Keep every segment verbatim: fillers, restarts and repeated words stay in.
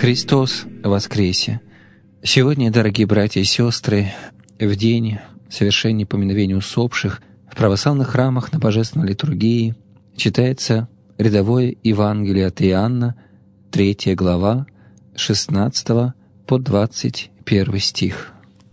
Христос воскресе! Сегодня, дорогие братья и сестры, в день совершения поминовения усопших в православных храмах на Божественной литургии читается рядовое Евангелие от Иоанна, третья глава, шестнадцатого по двадцать первый стих.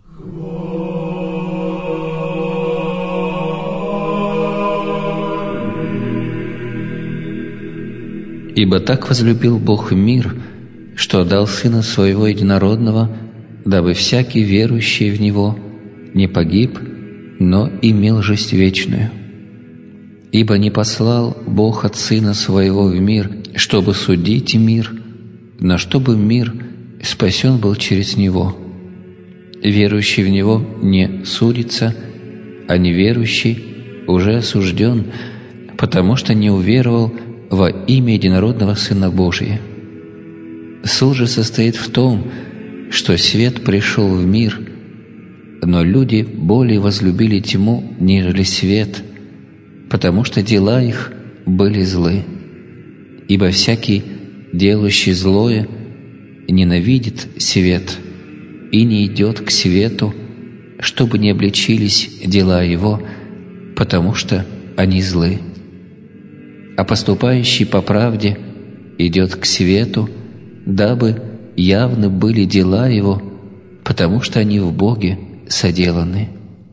«Ибо так возлюбил Бог мир, что отдал Сына Своего Единородного, дабы всякий верующий в Него не погиб, но имел жизнь вечную. Ибо не послал Бог от Сына Своего в мир, чтобы судить мир, но чтобы мир спасен был через Него. Верующий в Него не судится, а неверующий уже осужден, потому что не уверовал во имя Единородного Сына Божия. Суд же состоит в том, что свет пришел в мир, но люди более возлюбили тьму, нежели свет, потому что дела их были злы. Ибо всякий, делающий злое, ненавидит свет и не идет к свету, чтобы не обличились дела его, потому что они злы. А поступающий по правде идет к свету, дабы явны были дела его, потому что они в Боге соделаны».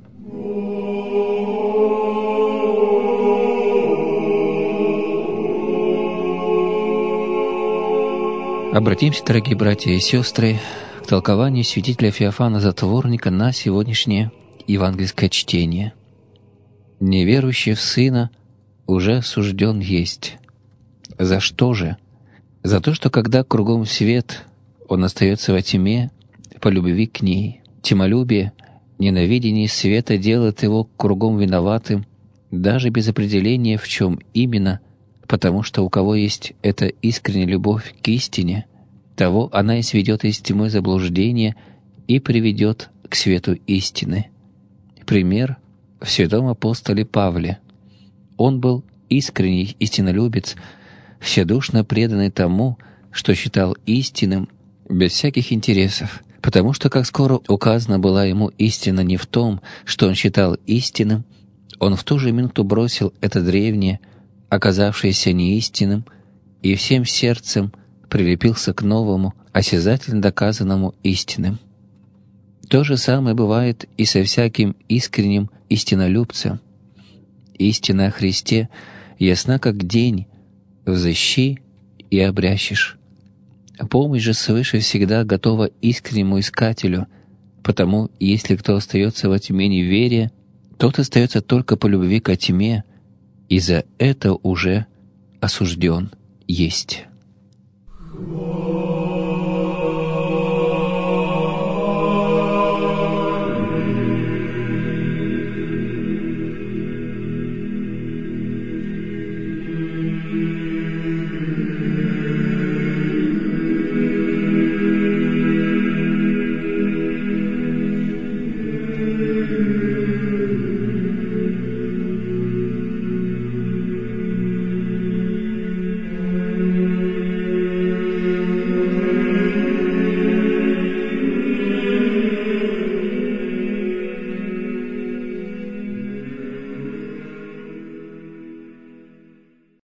Обратимся, дорогие братья и сестры, к толкованию святителя Феофана Затворника на сегодняшнее евангельское чтение. «Неверующий в Сына уже осужден есть. За что же? За то, что когда кругом свет, он остается во тьме по любви к ней. Тьмолюбие, ненавидение света делает его кругом виноватым, даже без определения, в чем именно, потому что у кого есть эта искренняя любовь к истине, того она и сведет из тьмы заблуждения и приведет к свету истины. Пример в святом апостоле Павле. Он был искренний истинолюбец, вседушно преданный тому, что считал истинным, без всяких интересов, потому что, как скоро указана была ему истина не в том, что он считал истинным, он в ту же минуту бросил это древнее, оказавшееся неистинным, и всем сердцем прилепился к новому, осязательно доказанному истинным. То же самое бывает и со всяким искренним истинолюбцем. Истина о Христе ясна как день, взыщи и обрящешь. Помощь же свыше всегда готова искреннему искателю, потому если кто остается во тьме неверия, тот остается только по любви ко тьме, и за это уже осужден есть». Thank you.